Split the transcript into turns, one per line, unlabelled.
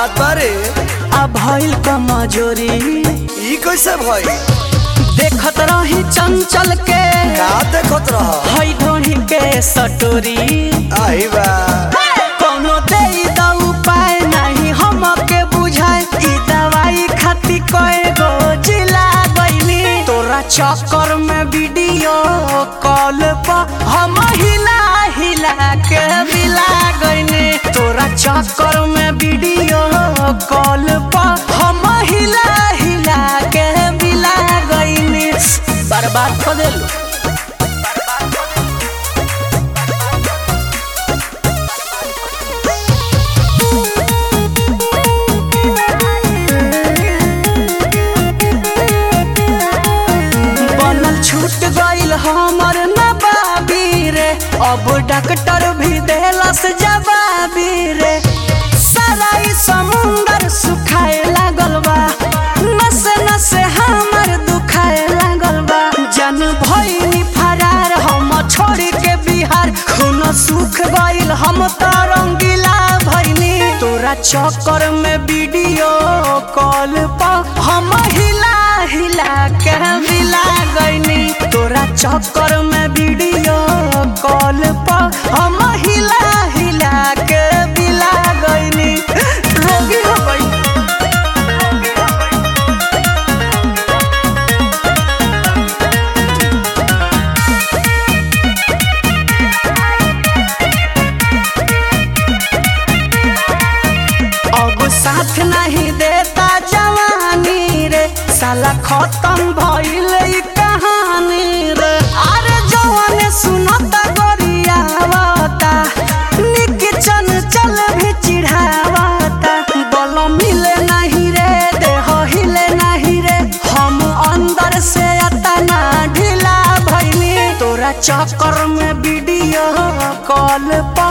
बात बारे
अब भइल कमजोरी
ई कैसे भई
देखत रही चंचल के
का देखत रह
हई ढोढ़ी के सटोरी
आई बा
कोनो दे द उपाय नहीं हमके बुझाए ई दवाई खाती कए गो जिला गइनी तोरा चक्कर में वीडियो कॉल पर हम हिला हिला के बिला गइनी तोरा चक्कर में वीडियो कॉल पर हम हिला हिला के बिला गइनी बर्बाद कर देलू छूट गइल हमर नबाबी रे अब डॉक्टर भी देलस जवाबी रे सारा ई समुंदर सुखाए लागल बा नसे नसे हमर दुखाए लागल बा जन भइनी फरार हम छोड़ के बिहार खून सूख गइल हम त रंगीला भइनी तोरा चक्कर में वीडियो कॉल पर हम हिला हिला के मिला गइनी तोरा चक्कर में वीडियो कॉल पर हम हिला हिला के मिला गइनी रोगी हो गई अब साथ नहीं देता जवानी रे साला खत्म भइल ई कहानी रे अरे जवान सुनता गोरियावता निक चन चल भी चिढ़ावता बल मिले नहीं रे देह हिले नहीं रे हम अंदर से अतना ढीला भइनी तोरा चक्कर में वीडियो कॉल पर